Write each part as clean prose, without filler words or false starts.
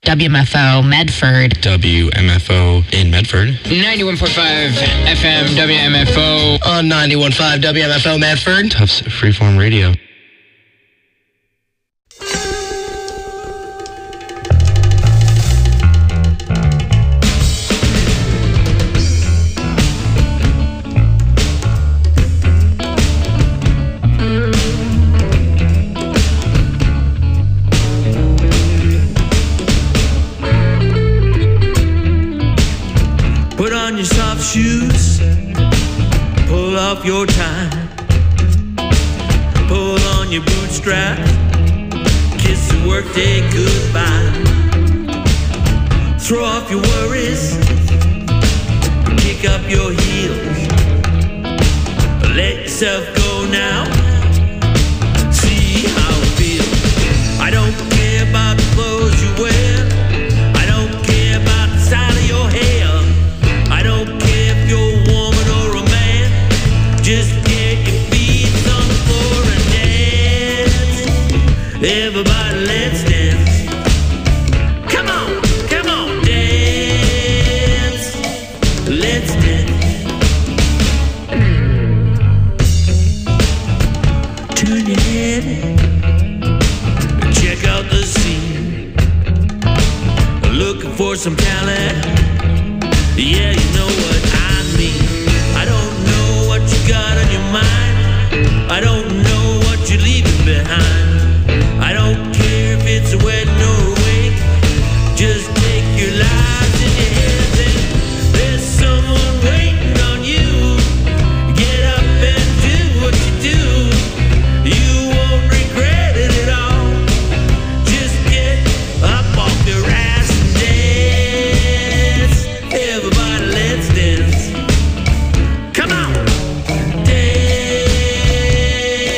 WMFO Medford. WMFO in Medford. 91.5 FM WMFO. On 91.5 WMFO Medford. Tufts Freeform Radio. Put on your soft shoes, pull off your tie, pull on your bootstrap, kiss the workday goodbye. Throw off your worries, kick up your heels, let yourself go now, see how it feels. I don't care about the clothes you wear, I don't care about the style of your hair, I don't care if you're a woman or a man, just get your feet on the floor and dance. Everybody, let's dance. Come on, dance. Let's dance. Turn your head, check out the scene. Looking for some talent. Yeah, you know what I mean. I don't know what you got on your mind, I don't know what you're leaving behind. I don't care if it's a wedding or a wake, just take your lives in your hands and there's someone waiting on you. Get up and do what you do, you won't regret it at all. Just get up off your ass and dance. Everybody, let's dance. Come on, dance.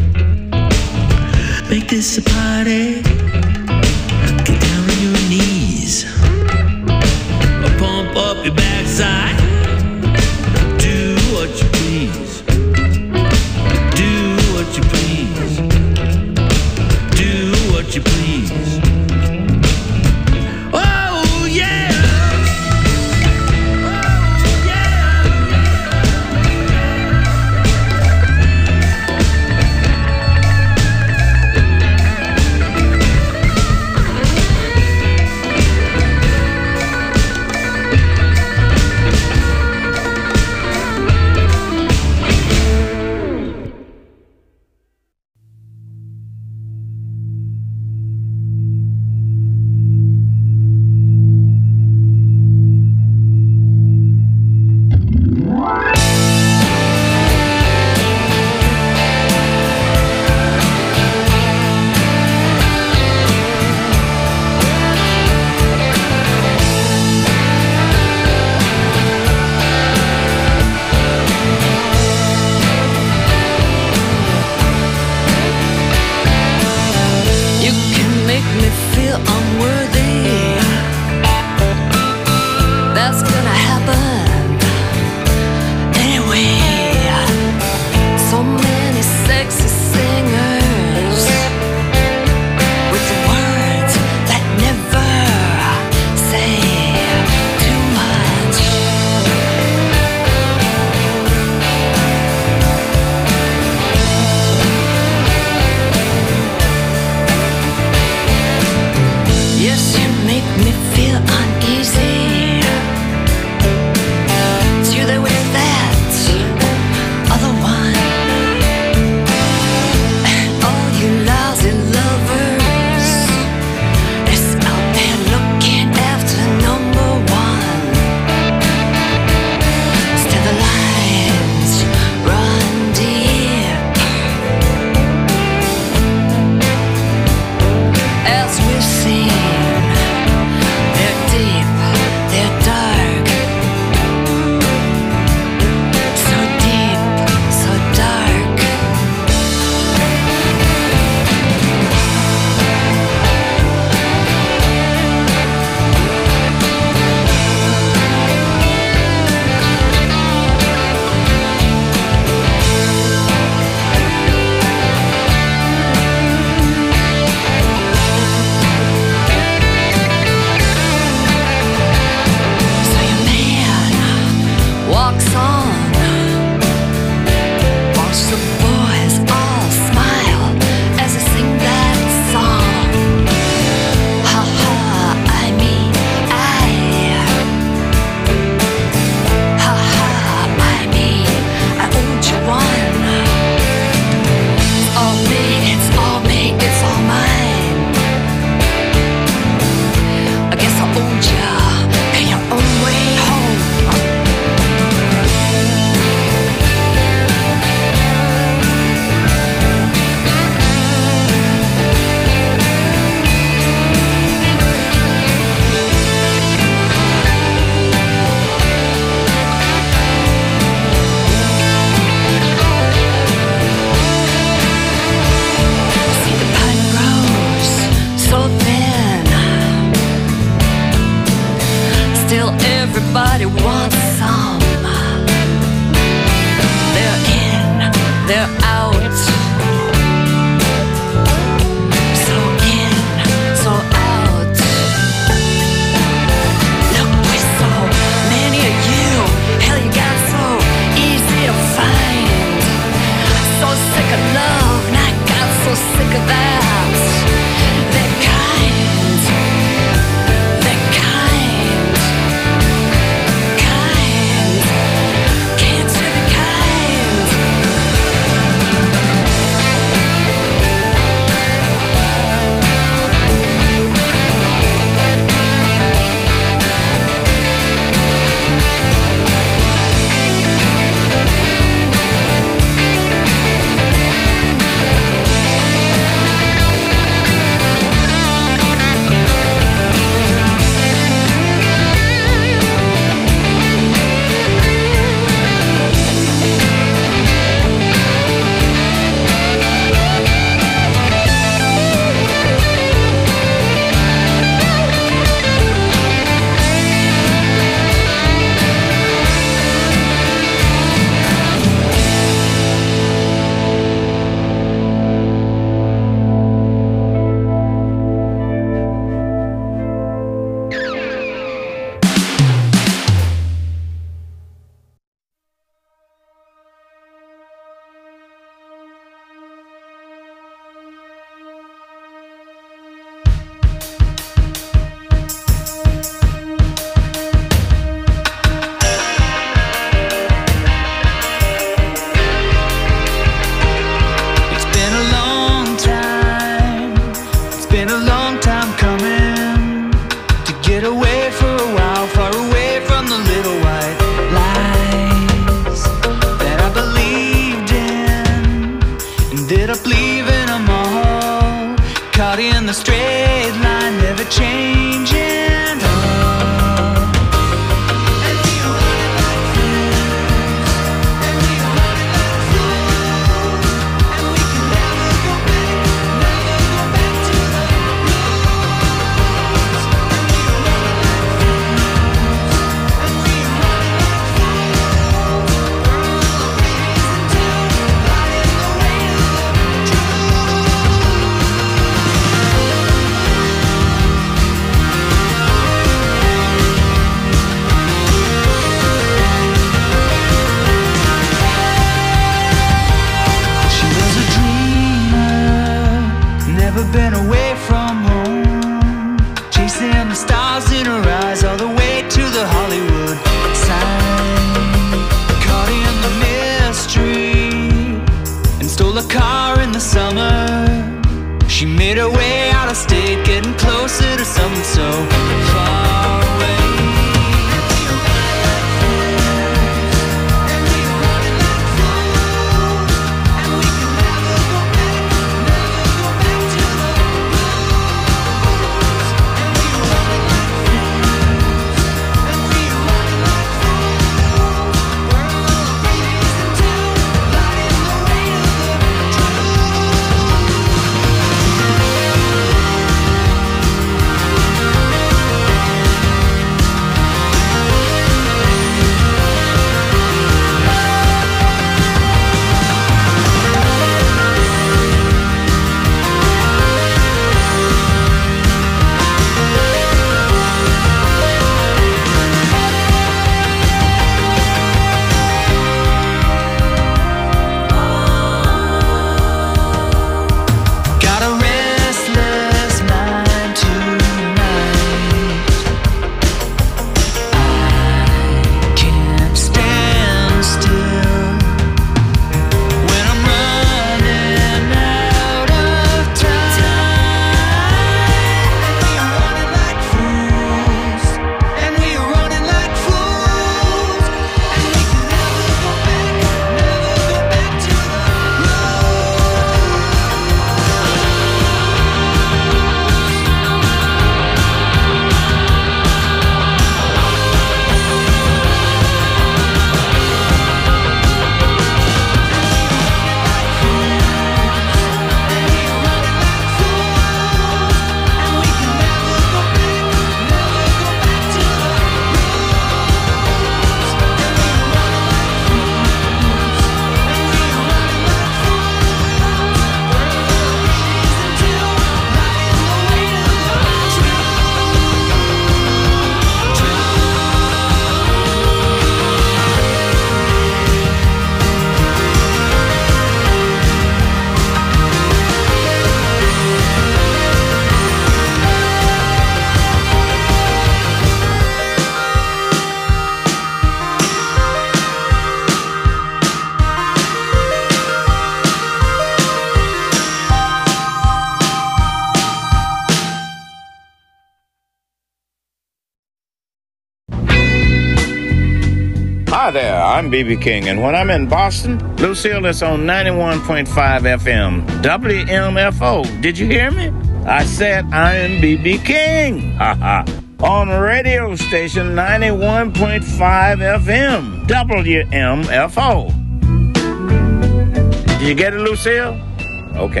Hi there, I'm B.B. King, and when I'm in Boston, Lucille is on 91.5 FM, WMFO. Did you hear me? I said I am B.B. King. Ha on radio station 91.5 FM, WMFO. Did you get it, Lucille? Okay.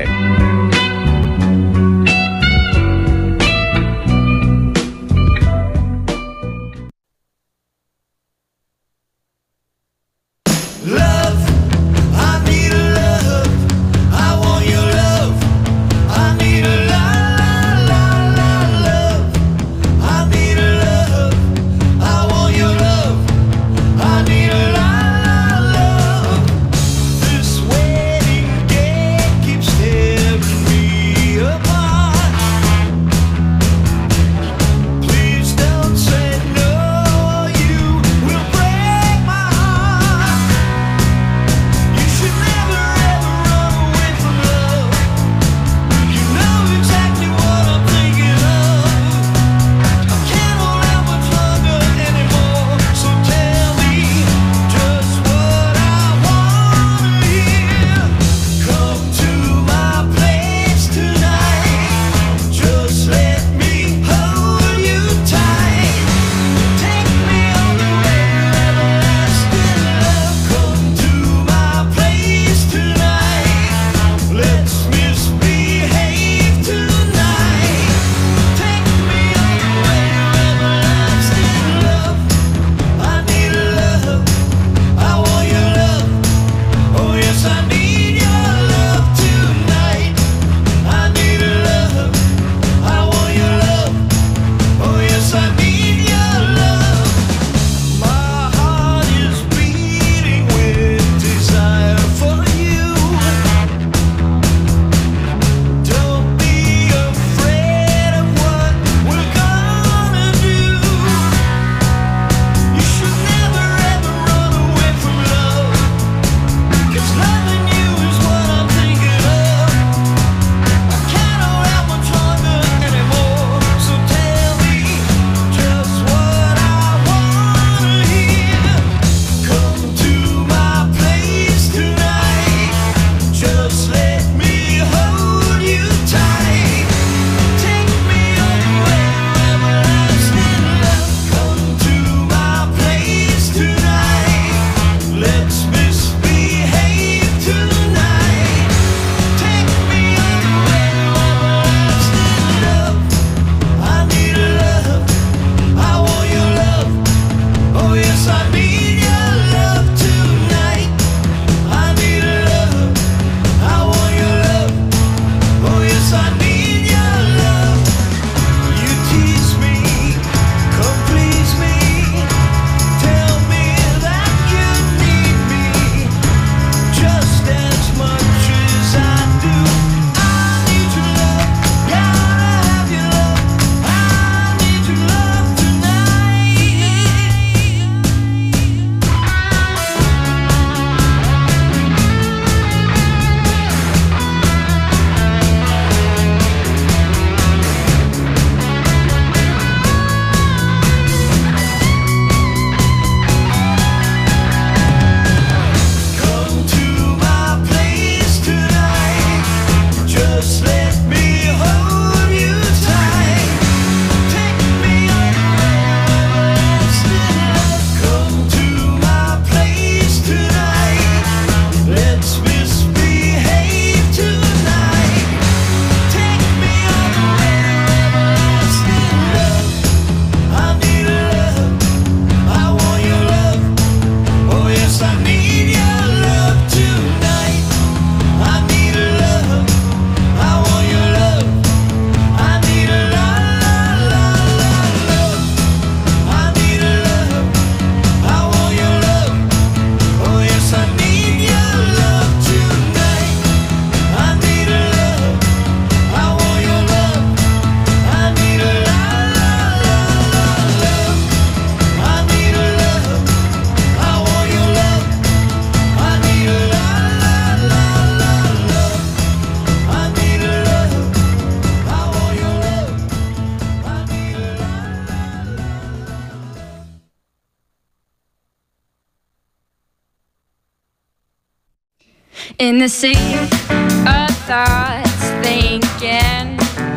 In the sea of thoughts thinking,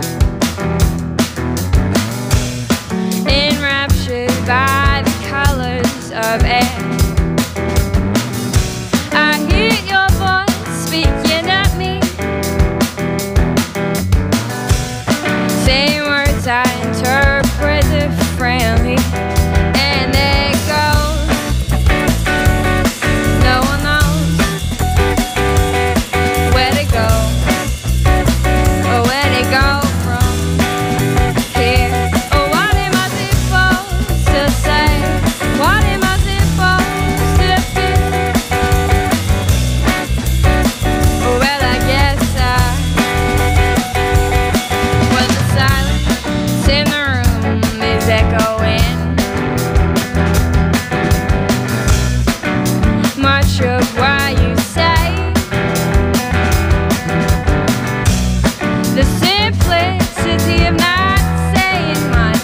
enraptured by the colors of air, I hear your voice speaking at me, saying words I interpret differently, and it goes, no one knows where to go, or where to go from here. Or what am I supposed to say? What am I supposed to feel? Well, I guess well, the silence in the room is echoing. Much of what you say, the simplicity of not saying much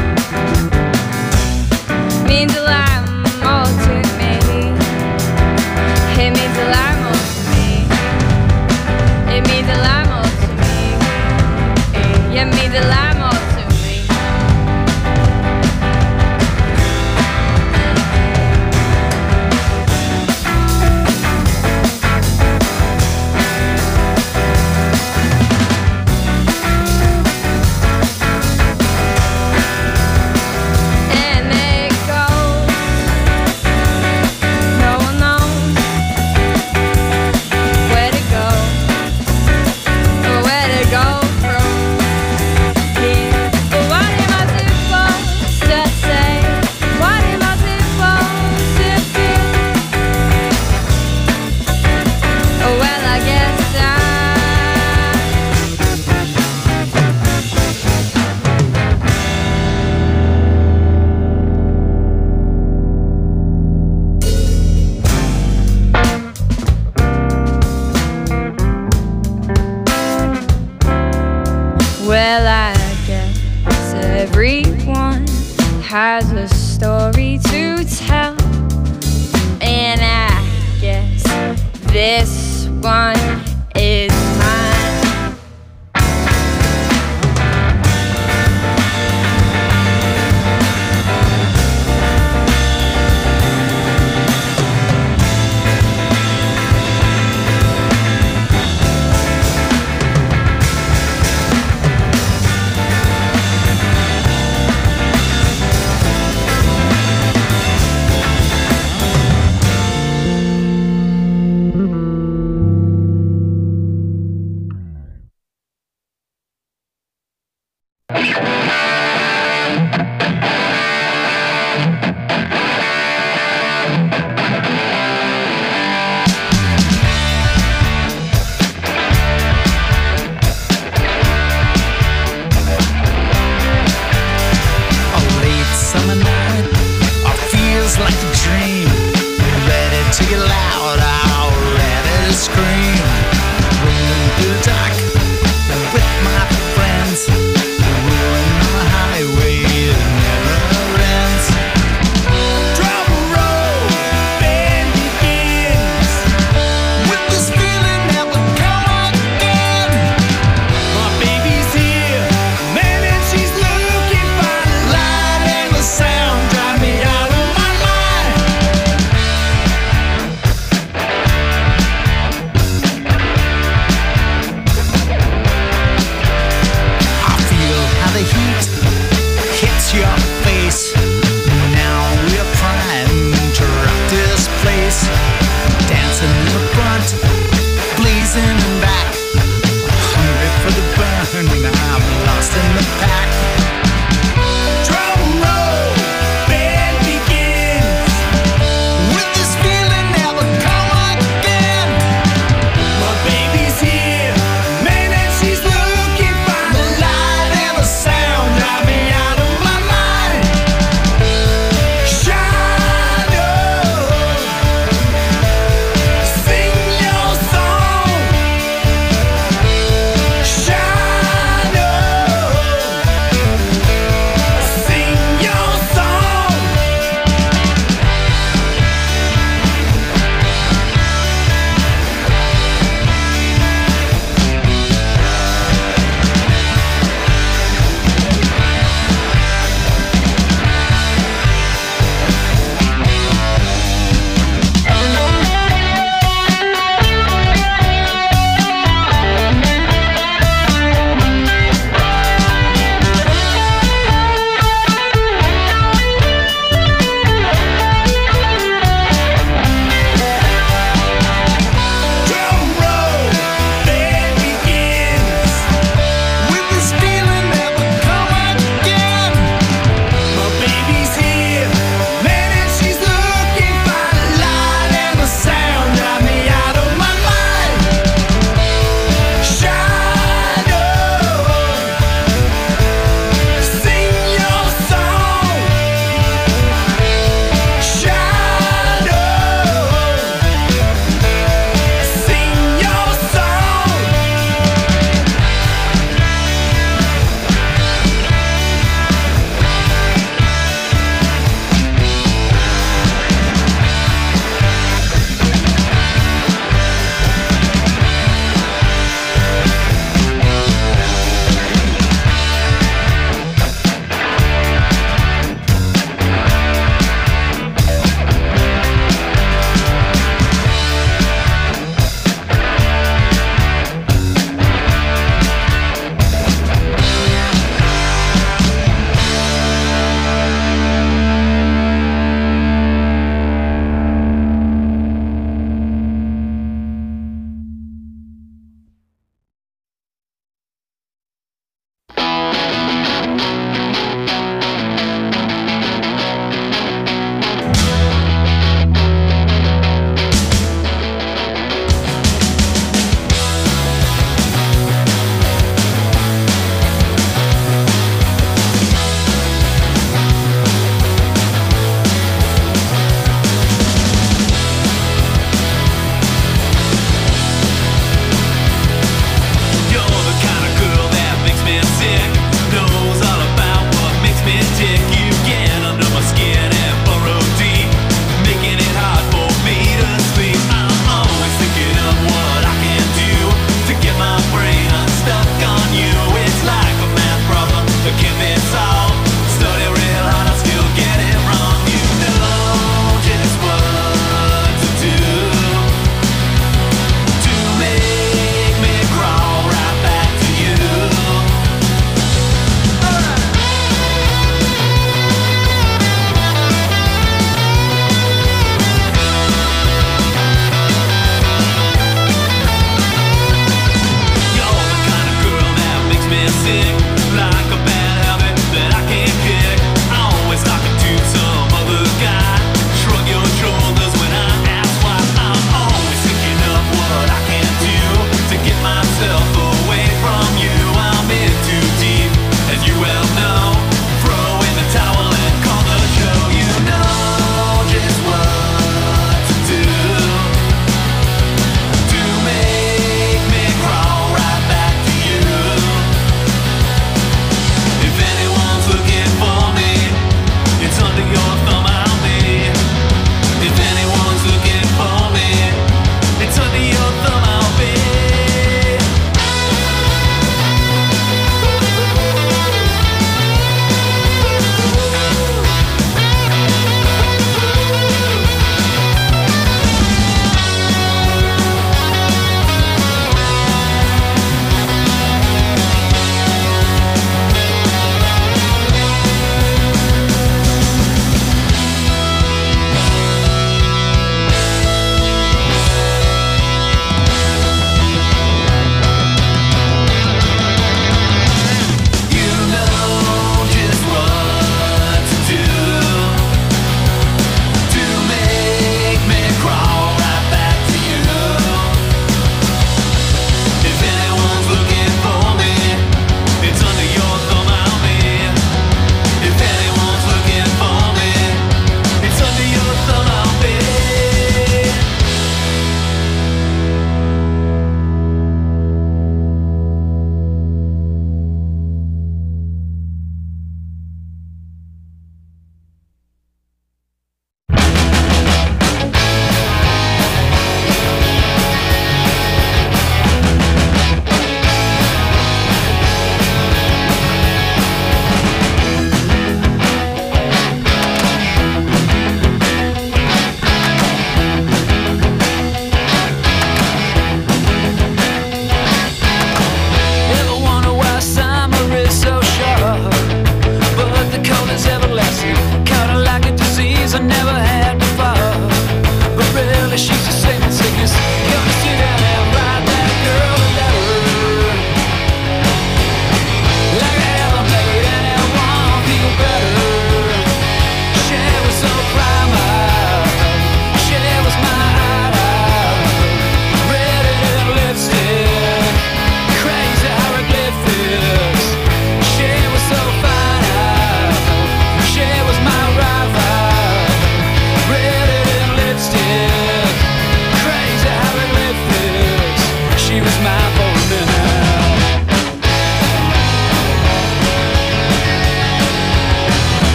means a lot more to me. It means a lot more to me. It means a lot more to me. It means a lot more to me. And it goes, no one knows where to go, or where to go from here. But what am I supposed to say? What am I supposed to feel? Oh, well, I guess well, I guess everyone has a story to tell, and I guess this one is mine. A late summer night, feels like a dream. Ready to get loud, ready to scream. Rolling through the dark with my friends, rolling on the highway that never ends. Trouble road, band begins, with this feeling never come again. My baby's here, man, and she's looking fine. The light and the sound drive me out of my mind.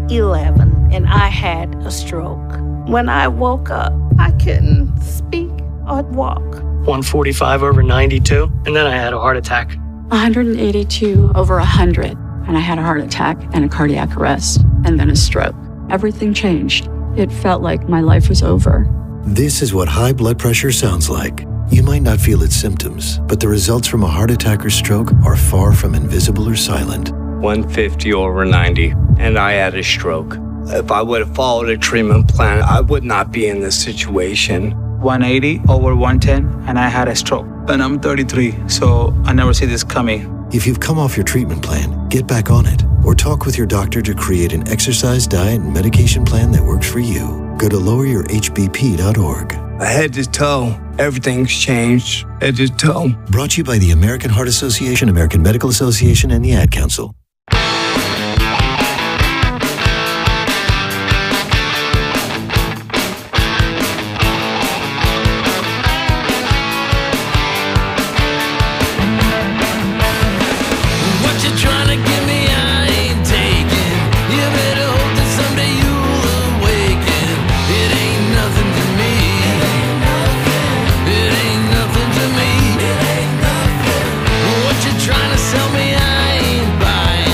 11 and I had a stroke. When I woke up, I couldn't speak or walk. 145 over 92, and then I had a heart attack. 182 over 100, and I had a heart attack and a cardiac arrest, and then a stroke. Everything changed. It felt like my life was over. This is what high blood pressure sounds like. You might not feel its symptoms, but the results from a heart attack or stroke are far from invisible or silent. 150 over 90, and I had a stroke. If I would have followed a treatment plan, I would not be in this situation. 180 over 110, and I had a stroke. And I'm 33, so I never see this coming. If you've come off your treatment plan, get back on it, or talk with your doctor to create an exercise, diet, and medication plan that works for you. Go to loweryourhbp.org. Head to toe, everything's changed. Head to toe. Brought to you by the American Heart Association, American Medical Association, and the Ad Council. Trying to sell me, I ain't buying.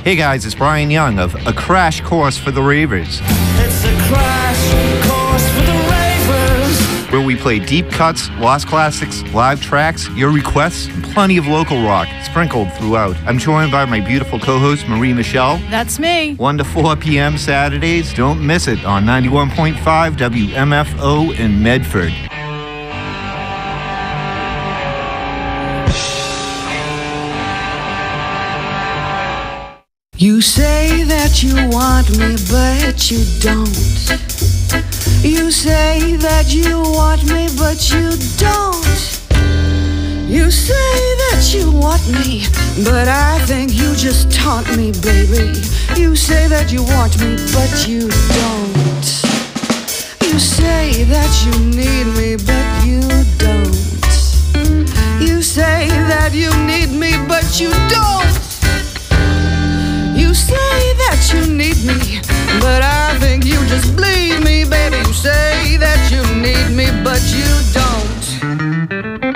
Hey guys, it's Brian Young of A Crash Course for the Ravers. It's a crash course for the ravers. Where we play deep cuts, lost classics, live tracks, your requests, and plenty of local rock sprinkled throughout. I'm joined by my beautiful co-host, Marie Michelle. That's me. 1 to 4 p.m. Saturdays. Don't miss it on 91.5 WMFO in Medford. You say that you want me, but you don't. You say that you want me, but you don't. You say that you want me, but I think you just taunt me, baby. You say that you want me, but you don't. You say that you need me, but you don't. You say that you need me, but you don't. You say that you need me, but I think you just bleed me, baby. You say that you need me, but you don't.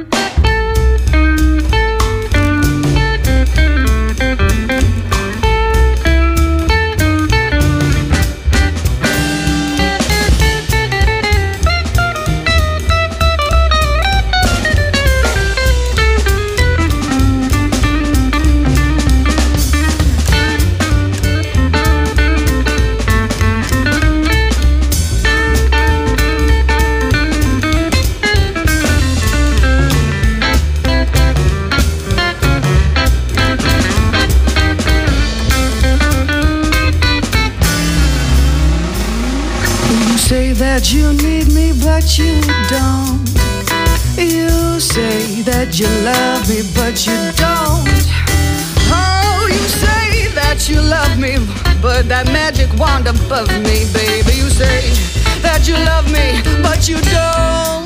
That you need me, but you don't. You say that you love me, but you don't. Oh, you say that you love me, but that magic wand above me, baby. You say that you love me, but you don't.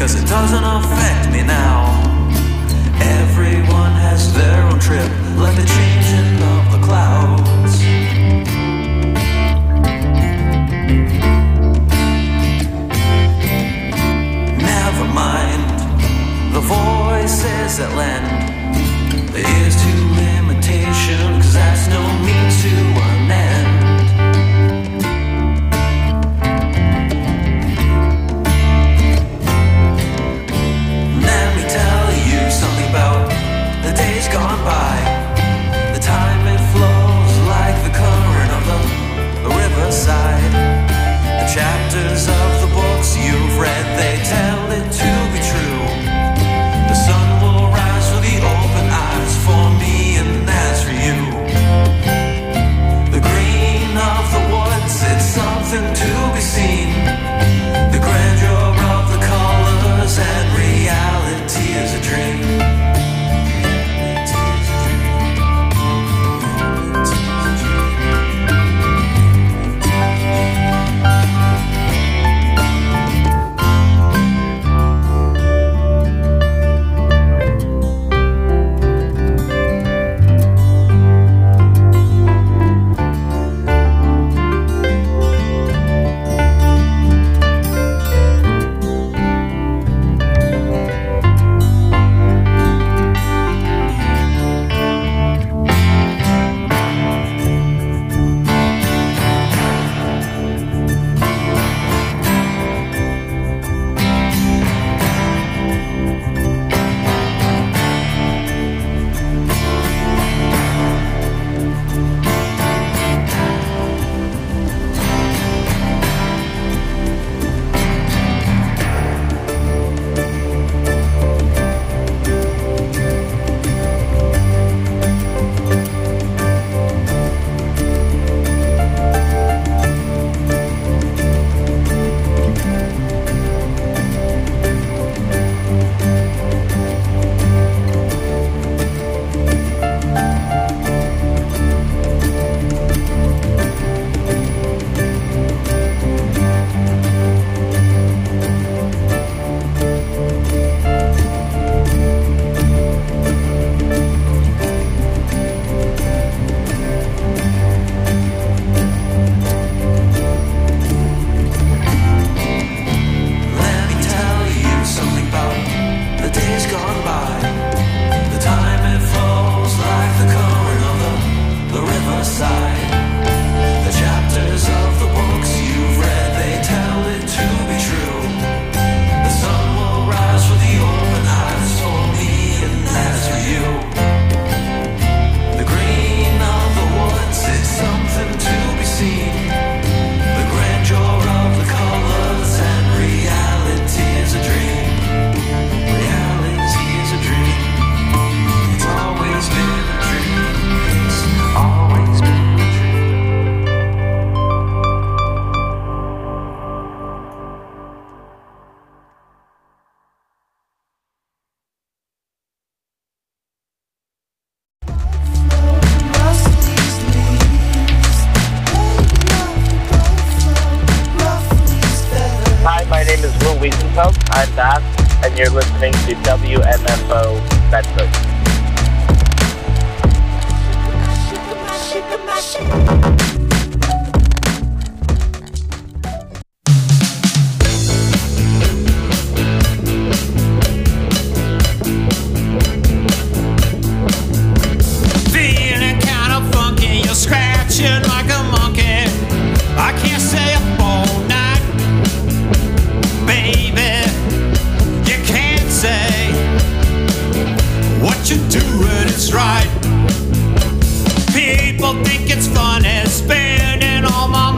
'cause it doesn't affect me now. Everyone has their own trip, like the changing of the clouds. Never mind the voices that lend the ears to limitation, 'cause that's no means to an end. Let me tell you something about the days gone by. The time it flows like the current of the riverside. The chapters of the books you've read, they tell it to be true. The sun will rise for the open eyes, for me and that's for you. The green of the woods, it's something to be seen. The grandeur of the colors, and reality is a dream. I'm Bass, and you're listening to WMFO Bedford. Feeling kind of funky, you're scratching like a monkey. I can't stay up all night, baby. You can't say what you're doing is right. People think it's funny spending all my